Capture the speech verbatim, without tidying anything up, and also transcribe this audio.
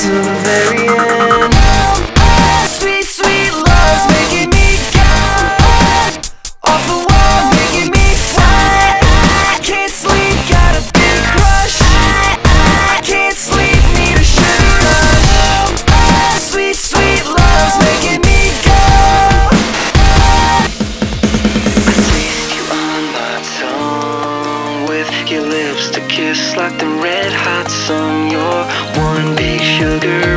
till the very end. Oh, sweet, sweet love's making me go off the wall, making me fly. I can't sleep, got a big crush. I can't sleep, need a sugar rush. Oh, sweet, sweet love's making me go. I taste you on my tongue with your lips to kiss like the red hot sun. You're one big sugar